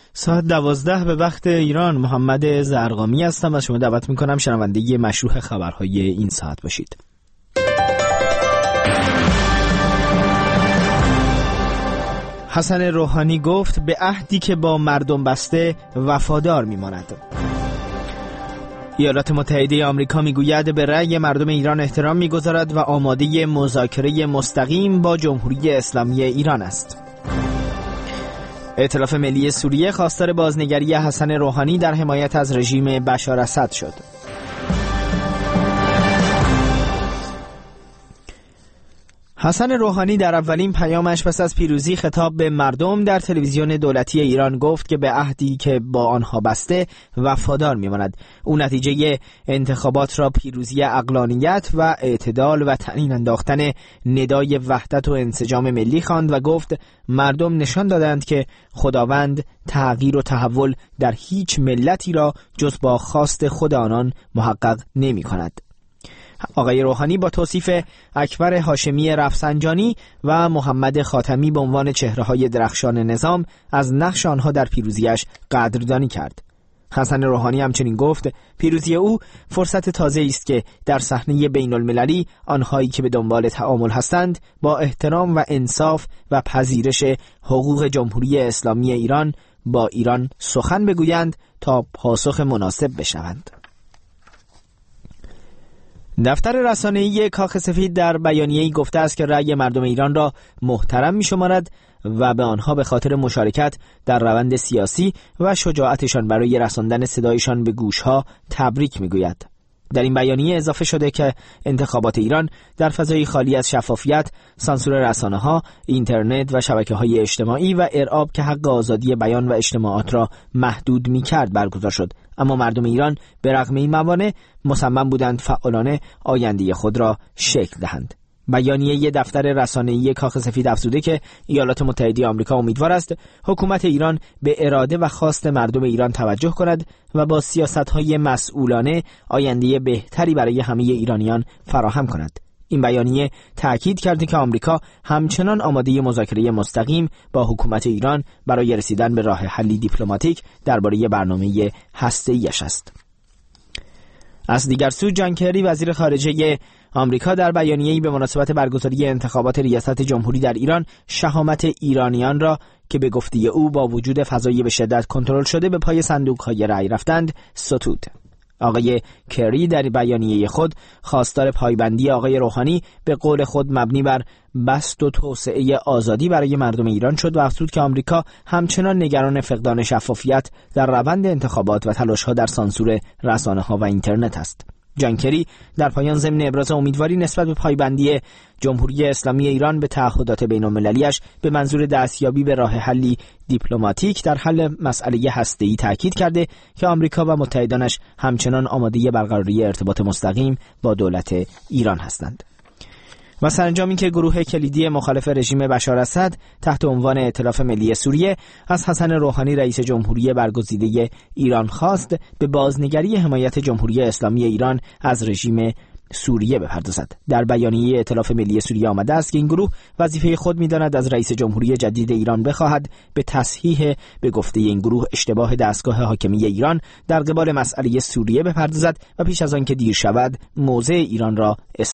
ساعت 12 به وقت ایران. محمد زرقامی هستم و شما دعوت میکنم شنونده مشروع خبرهای این ساعت باشید. حسن روحانی گفت به عهدی که با مردم بسته وفادار میماند. ایالات متحده آمریکا میگوید به رأی مردم ایران احترام میگذارد و آماده مذاکره مستقیم با جمهوری اسلامی ایران است. ائتلاف ملی سوریه خواستار بازنگری حسن روحانی در حمایت از رژیم بشار اسد شد. حسن روحانی در اولین پیامش پس از پیروزی خطاب به مردم در تلویزیون دولتی ایران گفت که به عهدی که با آنها بسته وفادار می‌ماند. او نتیجه انتخابات را پیروزی عقلانیت و اعتدال و طنین انداختن ندای وحدت و انسجام ملی خواند و گفت مردم نشان دادند که خداوند تغییر و تحول در هیچ ملتی را جز با خواست خود آنان محقق نمی‌کند. آقای روحانی با توصیف اکبر هاشمی رفسنجانی و محمد خاتمی به عنوان چهره‌های درخشان نظام از نقش آنها در پیروزیش قدردانی کرد. حسن روحانی همچنین گفت پیروزی او فرصت تازه‌ای است که در صحنه بین‌المللی آنهایی که به دنبال تعامل هستند با احترام و انصاف و پذیرش حقوق جمهوری اسلامی ایران با ایران سخن بگویند تا پاسخ مناسب بشوند. دفتر رسانه‌ای کاخ سفید در بیانیه‌ای گفته است که رأی مردم ایران را محترم می‌شمارد و به آنها به خاطر مشارکت در روند سیاسی و شجاعتشان برای رساندن صدایشان به گوش‌ها تبریک می‌گوید. در این بیانیه اضافه شده که انتخابات ایران در فضای خالی از شفافیت، سانسور رسانه‌ها، اینترنت و شبکه‌های اجتماعی و ارعاب که حق آزادی بیان و اجتماعات را محدود می‌کرد برگزار شد. اما مردم ایران به رغم این موانع مصمم بودند فعالانه آینده خود را شکل دهند. بیانیه دفتر رسانه‌ای کاخ سفید افزوده که ایالات متحده آمریکا امیدوار است حکومت ایران به اراده و خواست مردم ایران توجه کند و با سیاست‌های مسئولانه آینده بهتری برای همه ایرانیان فراهم کند. این بیانیه تأکید کرده که آمریکا همچنان آماده مذاکره مستقیم با حکومت ایران برای رسیدن به راه حلی دیپلماتیک درباره برنامه هسته‌ایش است. از دیگر سو جان کری وزیر خارجه آمریکا در بیانیه‌ای به مناسبت برگزاری انتخابات ریاست جمهوری در ایران شهامت ایرانیان را که به گفته او با وجود فضای به شدت کنترل شده به پای صندوق‌های رأی رفتند ستود. آقای کری در بیانیه خود خواستار پایبندی آقای روحانی به قول خود مبنی بر بسط و توسعه آزادی برای مردم ایران شد و افزود که آمریکا همچنان نگران فقدان شفافیت در روند انتخابات و تلاش‌ها در سانسور رسانه‌ها و اینترنت است. جان کری در پایان ضمن ابراز امیدواری نسبت به پایبندی جمهوری اسلامی ایران به تعهدات بین‌المللی‌اش به منظور دستیابی به راه حلی دیپلماتیک در حل مسئله هسته‌ای تاکید کرده که آمریکا و متحدانش همچنان آماده برقراری ارتباط مستقیم با دولت ایران هستند. و سرانجامی که گروه کلیدی مخالف رژیم بشار اسد تحت عنوان ائتلاف ملی سوریه از حسن روحانی رئیس جمهوری برگزیده ایران خواست به بازنگری حمایت جمهوری اسلامی ایران از رژیم سوریه بپردازد. در بیانیه ائتلاف ملی سوریه آمده است که این گروه وظیفه خود می‌داند از رئیس جمهوری جدید ایران بخواهد به تصحیح به گفته این گروه اشتباه دستگاه حاکمی ایران در قبال مسئله سوریه بپردازد و پیش از آن که دیر شود موضع ایران را